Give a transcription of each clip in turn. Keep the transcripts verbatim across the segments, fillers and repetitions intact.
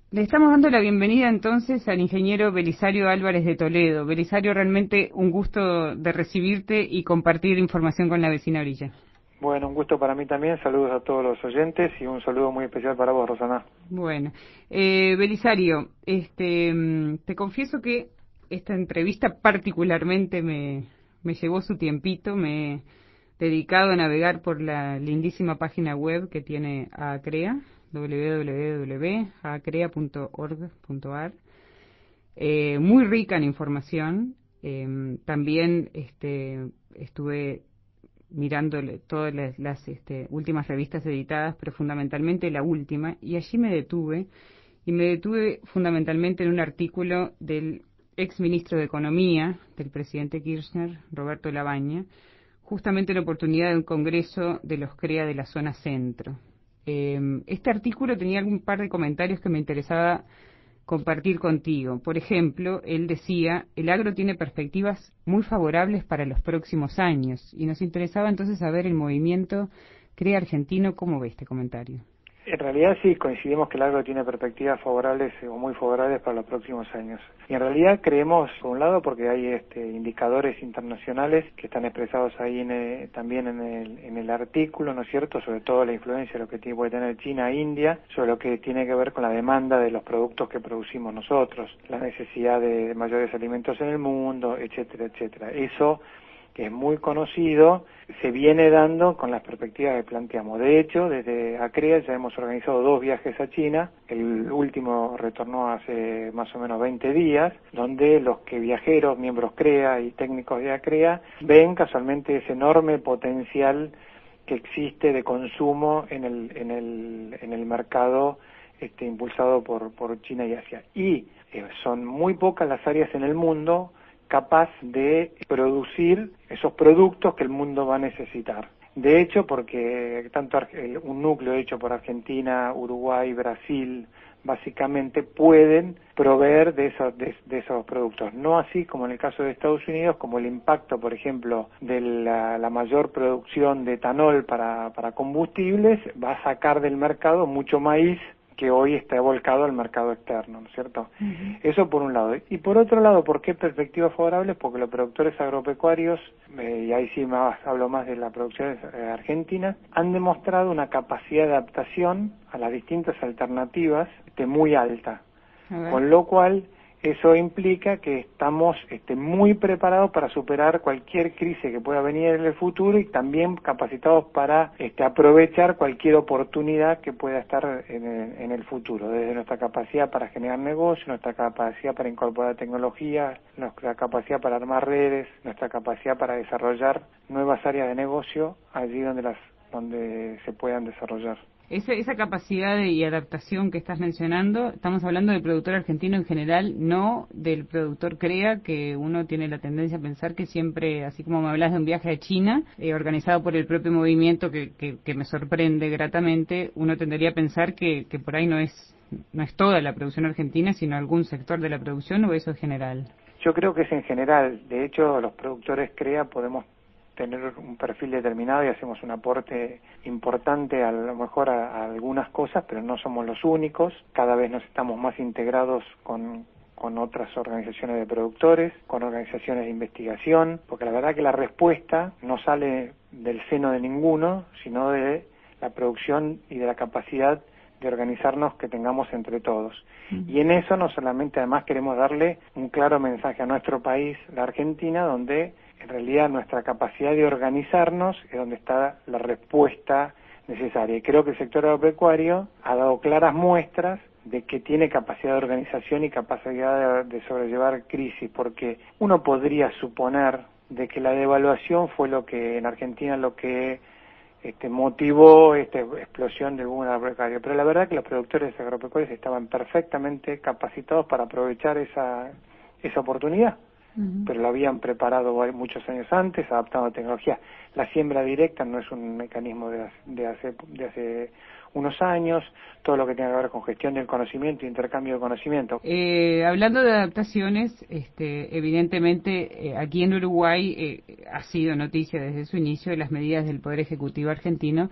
Le estamos dando la bienvenida entonces al ingeniero Belisario Álvarez de Toledo. Belisario, realmente un gusto de recibirte y compartir información con la vecina orilla. Bueno, un gusto para mí también. Saludos a todos los oyentes y un saludo muy especial para vos, Rosana. Bueno, eh, Belisario, este, te confieso que esta entrevista particularmente me, me llevó su tiempito. Me he dedicado a navegar por la lindísima página web que tiene ACREA, doble u doble u doble u punto acrea punto org punto a r, eh, muy rica en información. Eh, también este, estuve mirando todas las, las este, últimas revistas editadas, pero fundamentalmente la última, y allí me detuve, y me detuve fundamentalmente en un artículo del ex ministro de Economía del presidente Kirchner, Roberto Labaña, justamente en oportunidad de un congreso de los CREA de la zona centro. Eh, este artículo tenía algún par de comentarios que me interesaba compartir contigo. Por ejemplo, él decía, el agro tiene perspectivas muy favorables para los próximos años, y nos interesaba entonces saber el movimiento CREA argentino. ¿Cómo ve este comentario? En realidad sí, coincidimos que el agro tiene perspectivas favorables o muy favorables para los próximos años. Y en realidad creemos, por un lado, porque hay este, indicadores internacionales que están expresados ahí en el, también en el, en el artículo, ¿no es cierto?, sobre todo la influencia de lo que tiene, puede tener China e India, sobre lo que tiene que ver con la demanda de los productos que producimos nosotros, la necesidad de mayores alimentos en el mundo, etcétera, etcétera. Eso, que es muy conocido, se viene dando con las perspectivas que planteamos. De hecho, desde ACREA ya hemos organizado dos viajes a China. El último retornó hace más o menos veinte días, donde los que viajeros, miembros CREA y técnicos de ACREA, ven casualmente ese enorme potencial que existe de consumo en el, en el, en el mercado este, impulsado por, por China y Asia. Y eh, son muy pocas las áreas en el mundo capaz de producir esos productos que el mundo va a necesitar. De hecho, porque tanto un núcleo hecho por Argentina, Uruguay, Brasil, básicamente pueden proveer de esos, de, de esos productos. No así como en el caso de Estados Unidos, como el impacto, por ejemplo, de la, la mayor producción de etanol para, para combustibles, va a sacar del mercado mucho maíz que hoy está volcado al mercado externo, ¿no es cierto? Uh-huh. Eso por un lado. Y por otro lado, ¿por qué perspectivas favorables? Porque los productores agropecuarios, eh, y ahí sí más, hablo más de la producción eh, argentina, han demostrado una capacidad de adaptación a las distintas alternativas este, muy alta. Uh-huh. Con lo cual, eso implica que estamos este, muy preparados para superar cualquier crisis que pueda venir en el futuro y también capacitados para este, aprovechar cualquier oportunidad que pueda estar en el, en el futuro, desde nuestra capacidad para generar negocios, nuestra capacidad para incorporar tecnología, nuestra capacidad para armar redes, nuestra capacidad para desarrollar nuevas áreas de negocio allí donde las donde se puedan desarrollar. Esa, esa capacidad de, y adaptación que estás mencionando, estamos hablando del productor argentino en general, no del productor CREA, que uno tiene la tendencia a pensar que siempre, así como me hablas de un viaje a China, eh, organizado por el propio movimiento, que, que, que me sorprende gratamente, uno tendería a pensar que, que por ahí no es, no es toda la producción argentina, sino algún sector de la producción, ¿o eso es general? Yo creo que es en general. De hecho, los productores CREA podemos tener un perfil determinado y hacemos un aporte importante a lo mejor a, a algunas cosas, pero no somos los únicos. Cada vez nos estamos más integrados con, con otras organizaciones de productores, con organizaciones de investigación, porque la verdad que la respuesta no sale del seno de ninguno, sino de la producción y de la capacidad de organizarnos que tengamos entre todos. Mm. Y en eso no solamente además queremos darle un claro mensaje a nuestro país, la Argentina, donde en realidad nuestra capacidad de organizarnos es donde está la respuesta necesaria. Y creo que el sector agropecuario ha dado claras muestras de que tiene capacidad de organización y capacidad de, de sobrellevar crisis, porque uno podría suponer de que la devaluación fue lo que en Argentina lo que este, motivó esta explosión del boom agropecuario, pero la verdad que los productores agropecuarios estaban perfectamente capacitados para aprovechar esa, esa oportunidad. Uh-huh. Pero lo habían preparado muchos años antes, adaptando a tecnología. La siembra directa no es un mecanismo de, de, hace, de hace unos años, todo lo que tiene que ver con gestión del conocimiento e intercambio de conocimiento. Eh, hablando de adaptaciones, este, evidentemente eh, aquí en Uruguay eh, ha sido noticia desde su inicio de las medidas del Poder Ejecutivo argentino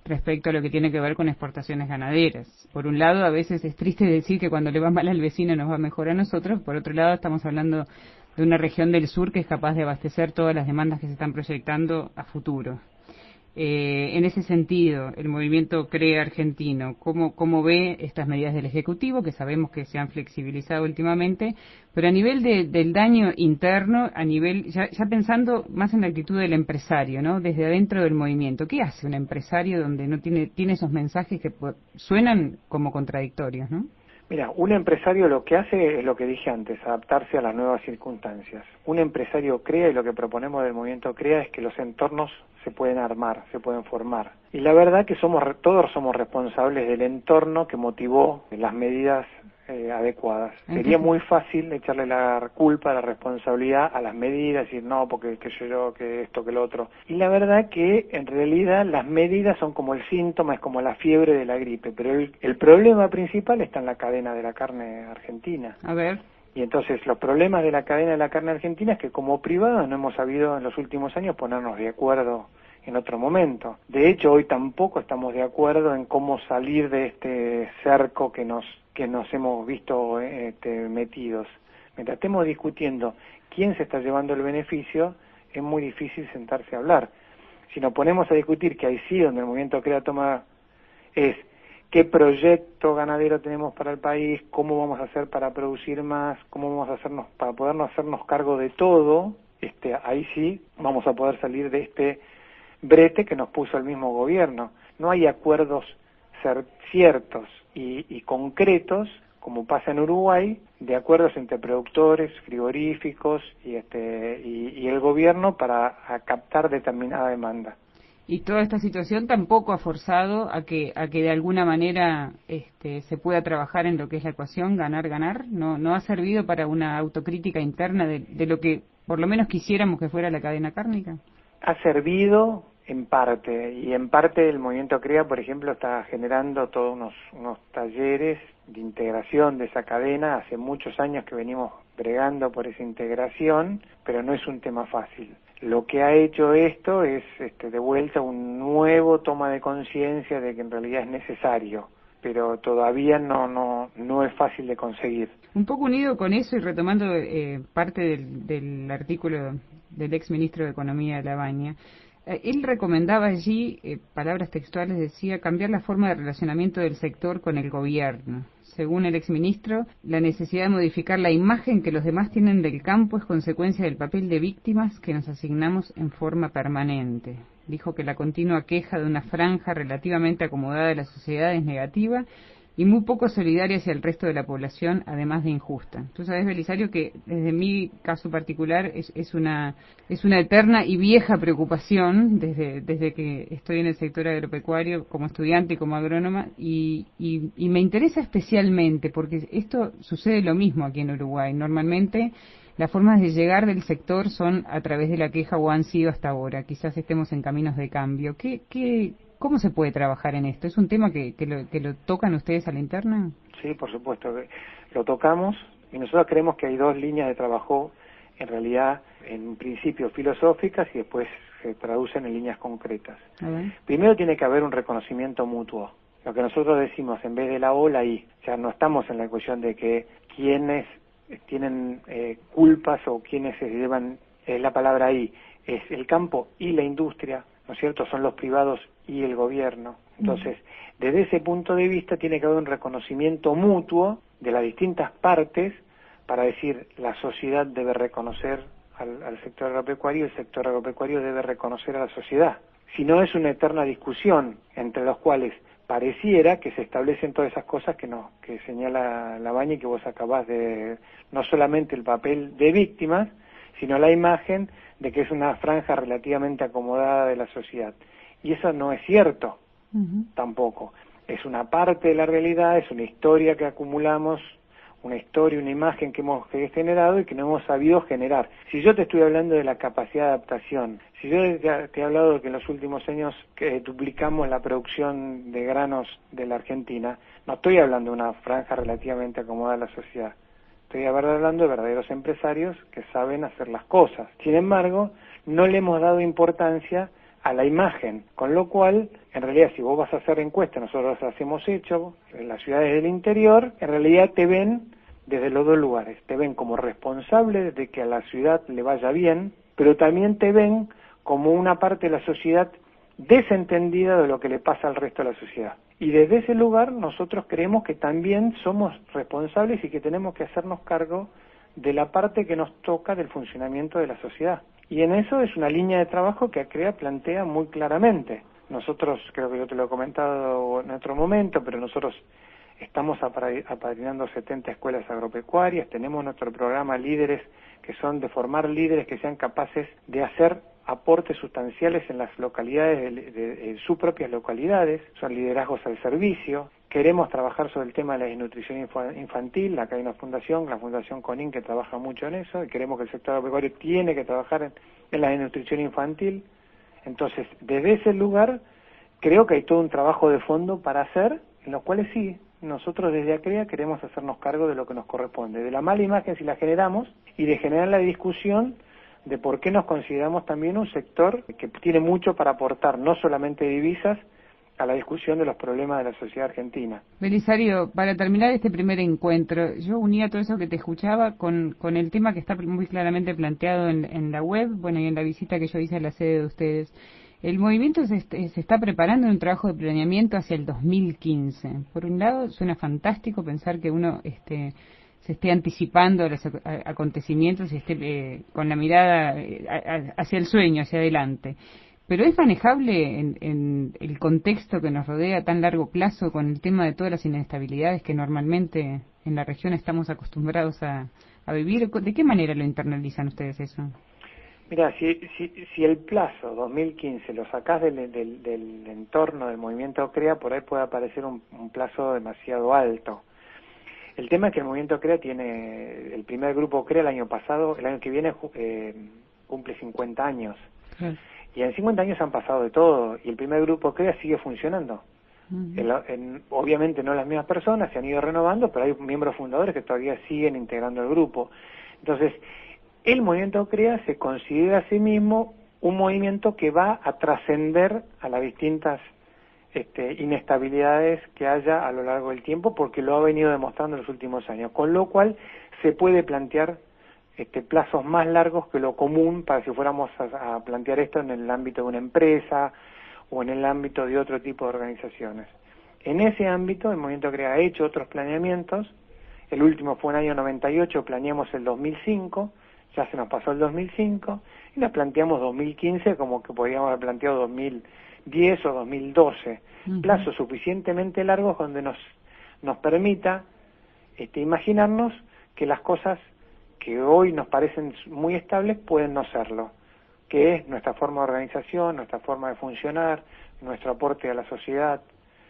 respecto a lo que tiene que ver con exportaciones ganaderas. Por un lado, a veces es triste decir que cuando le va mal al vecino nos va mejor a nosotros, por otro lado estamos hablando de una región del sur que es capaz de abastecer todas las demandas que se están proyectando a futuro. Eh, en ese sentido, el movimiento CREA argentino, ¿cómo, ¿cómo ve estas medidas del Ejecutivo, que sabemos que se han flexibilizado últimamente, pero a nivel de, del daño interno, a nivel ya, ya pensando más en la actitud del empresario, ¿no? Desde adentro del movimiento, ¿qué hace un empresario donde no tiene, tiene esos mensajes que pues, suenan como contradictorios, ¿no? Mira, un empresario lo que hace es lo que dije antes, adaptarse a las nuevas circunstancias. Un empresario crea, y lo que proponemos del movimiento CREA es que los entornos se pueden armar, se pueden formar. Y la verdad que somos todos somos responsables del entorno que motivó las medidas eh, adecuadas. Entonces, sería muy fácil echarle la culpa, la responsabilidad a las medidas, decir no, porque que yo, yo, que esto, que lo otro. Y la verdad que en realidad las medidas son como el síntoma, es como la fiebre de la gripe, pero el, el problema principal está en la cadena de la carne argentina. A ver. Y entonces los problemas de la cadena de la carne argentina es que como privados no hemos sabido en los últimos años ponernos de acuerdo en otro momento. De hecho, hoy tampoco estamos de acuerdo en cómo salir de este cerco que nos que nos hemos visto este, metidos. Mientras estemos discutiendo quién se está llevando el beneficio, es muy difícil sentarse a hablar. Si nos ponemos a discutir, que ahí sí donde el movimiento CREA toma es qué proyecto ganadero tenemos para el país, cómo vamos a hacer para producir más, cómo vamos a hacernos para podernos hacernos cargo de todo, este, ahí sí vamos a poder salir de este brete que nos puso el mismo gobierno. No hay acuerdos ser ciertos y, y concretos, como pasa en Uruguay, de acuerdos entre productores, frigoríficos y, este, y, y el gobierno para a captar determinada demanda. Y toda esta situación tampoco ha forzado a que a que de alguna manera este, se pueda trabajar en lo que es la ecuación ganar-ganar. No no ha servido para una autocrítica interna de, de lo que por lo menos quisiéramos que fuera la cadena cárnica. Ha servido en parte, y en parte el movimiento CREA, por ejemplo, está generando todos unos, unos talleres de integración de esa cadena. Hace muchos años que venimos bregando por esa integración, pero no es un tema fácil. Lo que ha hecho esto es este, de vuelta un nuevo toma de conciencia de que en realidad es necesario, pero todavía no no no es fácil de conseguir. Un poco unido con eso y retomando eh, parte del, del artículo del ex ministro de Economía de Labaña, eh, él recomendaba allí, eh, palabras textuales, decía, cambiar la forma de relacionamiento del sector con el gobierno. Según el ex ministro, la necesidad de modificar la imagen que los demás tienen del campo es consecuencia del papel de víctimas que nos asignamos en forma permanente. Dijo que la continua queja de una franja relativamente acomodada de la sociedad es negativa y muy poco solidaria hacia el resto de la población, además de injusta. Tú sabes, Belisario, que desde mi caso particular es, es una es una eterna y vieja preocupación desde desde que estoy en el sector agropecuario como estudiante y como agrónoma y, y, y me interesa especialmente porque esto sucede lo mismo aquí en Uruguay. Normalmente las formas de llegar del sector son a través de la queja o han sido hasta ahora. Quizás estemos en caminos de cambio. ¿Qué qué ¿Cómo se puede trabajar en esto? ¿Es un tema que, que, lo, que lo tocan ustedes a la interna? Sí, por supuesto que lo tocamos y nosotros creemos que hay dos líneas de trabajo en realidad en principio filosóficas y después se traducen en líneas concretas. A ver. Primero tiene que haber un reconocimiento mutuo. Lo que nosotros decimos en vez de la ola y ya no estamos en la cuestión de que quienes tienen eh, culpas o quienes se llevan, es la palabra ahí, es el campo y la industria, ¿no es cierto? Son los privados y el gobierno. Entonces, desde ese punto de vista tiene que haber un reconocimiento mutuo de las distintas partes para decir la sociedad debe reconocer al, al sector agropecuario y el sector agropecuario debe reconocer a la sociedad. Si no es una eterna discusión entre los cuales pareciera que se establecen todas esas cosas que no, que señala Labaña y que vos acabás de, no solamente el papel de víctimas, sino la imagen de que es una franja relativamente acomodada de la sociedad. Y eso no es cierto, uh-huh. tampoco. Es una parte de la realidad, es una historia que acumulamos, una historia, una imagen que hemos generado y que no hemos sabido generar. Si yo te estoy hablando de la capacidad de adaptación, si yo te, te he hablado de que en los últimos años que duplicamos la producción de granos de la Argentina, no estoy hablando de una franja relativamente acomodada de la sociedad. Estoy hablando de verdaderos empresarios que saben hacer las cosas. Sin embargo, no le hemos dado importancia a la imagen, con lo cual, en realidad, si vos vas a hacer encuestas, nosotros las hemos hecho en las ciudades del interior, en realidad te ven desde los dos lugares, te ven como responsable de que a la ciudad le vaya bien, pero también te ven como una parte de la sociedad desentendida de lo que le pasa al resto de la sociedad. Y desde ese lugar nosotros creemos que también somos responsables y que tenemos que hacernos cargo de la parte que nos toca del funcionamiento de la sociedad. Y en eso es una línea de trabajo que ACREA plantea muy claramente. Nosotros, creo que yo te lo he comentado en otro momento, pero nosotros estamos apadrinando setenta escuelas agropecuarias, tenemos nuestro programa Líderes, que son de formar líderes que sean capaces de hacer aportes sustanciales en las localidades, de, de, de sus propias localidades, son liderazgos al servicio. Queremos trabajar sobre el tema de la desnutrición infantil, acá hay una fundación, la Fundación CONIN, que trabaja mucho en eso, y queremos que el sector agropecuario tiene que trabajar en, en la desnutrición infantil. Entonces, desde ese lugar, creo que hay todo un trabajo de fondo para hacer, en los cuales sí, nosotros desde ACREA queremos hacernos cargo de lo que nos corresponde, de la mala imagen si la generamos, y de generar la discusión de por qué nos consideramos también un sector que tiene mucho para aportar, no solamente divisas, a la discusión de los problemas de la sociedad argentina. Belisario, para terminar este primer encuentro, yo unía todo eso que te escuchaba con, con el tema que está muy claramente planteado en, en la web, bueno, y en la visita que yo hice a la sede de ustedes. El movimiento se, se está preparando en un trabajo de planeamiento hacia el dos mil quince. Por un lado, suena fantástico pensar que uno este, se esté anticipando a los acontecimientos y esté eh, con la mirada eh, hacia el sueño, hacia adelante. Pero ¿es manejable en, en el contexto que nos rodea a tan largo plazo con el tema de todas las inestabilidades que normalmente en la región estamos acostumbrados a, a vivir? ¿De qué manera lo internalizan ustedes eso? Mira, si, si, si el plazo dos mil quince lo sacás del, del, del entorno del movimiento ACREA, por ahí puede aparecer un, un plazo demasiado alto. El tema es que el movimiento CREA tiene, el primer grupo CREA el año pasado, el año que viene eh, cumple cincuenta años. Sí. Y en cincuenta años han pasado de todo, y el primer grupo CREA sigue funcionando. Uh-huh. en, en, obviamente no las mismas personas, se han ido renovando, pero hay miembros fundadores que todavía siguen integrando el grupo. Entonces, el movimiento CREA se considera a sí mismo un movimiento que va a trascender a las distintas este, inestabilidades que haya a lo largo del tiempo, porque lo ha venido demostrando en los últimos años, con lo cual se puede plantear este, plazos más largos que lo común para si fuéramos a, a plantear esto en el ámbito de una empresa o en el ámbito de otro tipo de organizaciones. En ese ámbito el movimiento CREA ha hecho otros planeamientos, el último fue en el año noventa y ocho, planeamos el dos mil cinco, ya se nos pasó el dos mil cinco, y nos planteamos dos mil quince como que podríamos haber planteado dos mil diez o dos mil doce, uh-huh. Plazos suficientemente largos donde nos, nos permita este, imaginarnos que las cosas que hoy nos parecen muy estables pueden no serlo, que es nuestra forma de organización, nuestra forma de funcionar, nuestro aporte a la sociedad,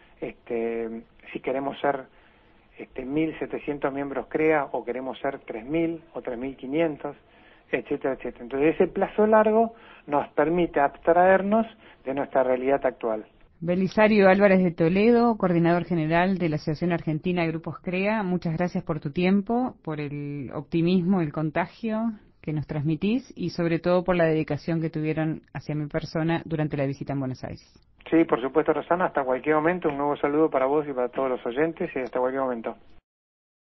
este, si queremos ser este, mil setecientos miembros CREA o queremos ser tres mil o tres mil quinientos, etcétera, etcétera. Entonces ese plazo largo nos permite abstraernos de nuestra realidad actual. Belisario Álvarez de Toledo, coordinador general de la Asociación Argentina de Grupos CREA, muchas gracias por tu tiempo, por el optimismo, el contagio que nos transmitís y sobre todo por la dedicación que tuvieron hacia mi persona durante la visita en Buenos Aires. Sí, por supuesto, Rosana, hasta cualquier momento, un nuevo saludo para vos y para todos los oyentes y hasta cualquier momento.